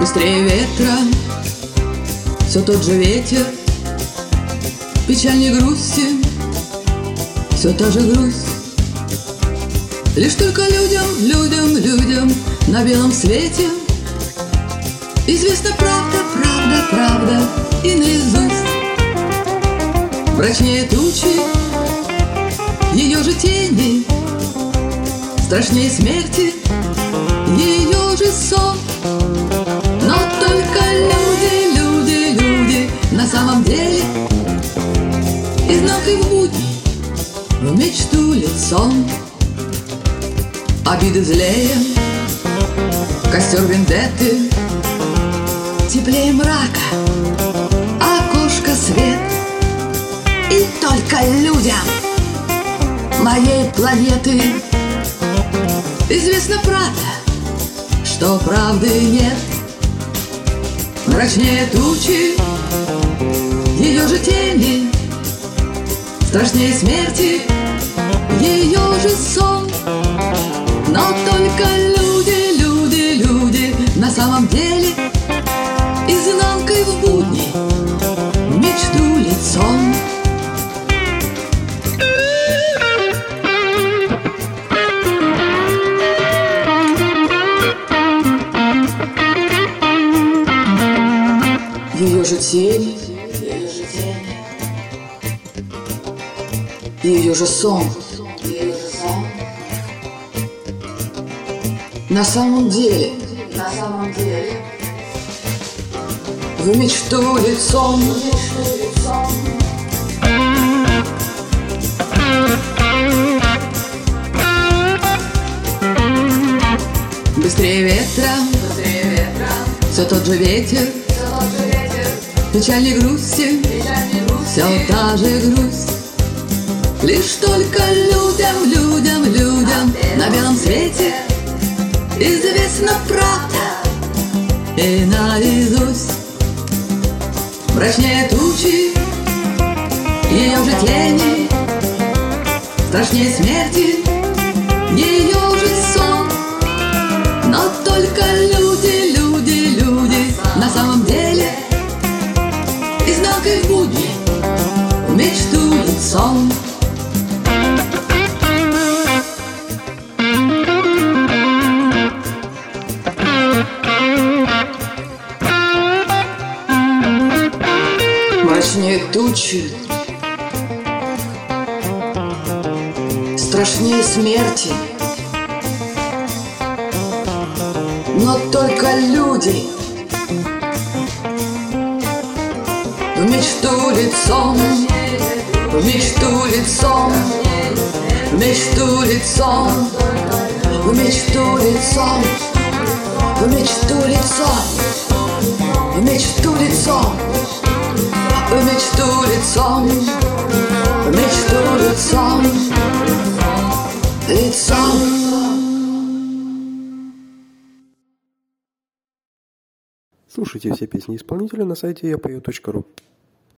Быстрее ветра, все тот же ветер, печаль не грусти, все та же грусть. Лишь только людям на белом свете известна правда и наизусть. Мрачнее тучи, ее же тени, страшнее смерти, ее же сон. Но только люди на самом деле изнанкой в будни, в мечту лицом. Обиды злее, костер вендетты, теплее мрака, окошко свет. И только людям моей планеты известна правда, что правды нет. Мрачнее тучи, ее же тени, страшнее смерти, ее же сон. Но только люди на самом деле изнанкой в будни, в мечту лицом. Ее же тень, ее же сон. На самом деле, в мечту лицом. Быстрее ветра, все тот же ветер, печаль не грусти, все та же грусть. Лишь только людям на белом свете известна правда и наизусть. Мрачнее тучи, ее же тени, страшнее смерти, ее же сон. Но только люди на самом деле изнанкой в будни, в мечту лицом. Мрачнее тучи, страшнее смерти, но только люди в мечту лицом, в мечту лицом, в мечту лицом, в мечту лицом, в мечту лицом, в мечту лицом. В мечту лицом, в мечту лицом, лицом. Слушайте все песни исполнителя на сайте yapeo.ru.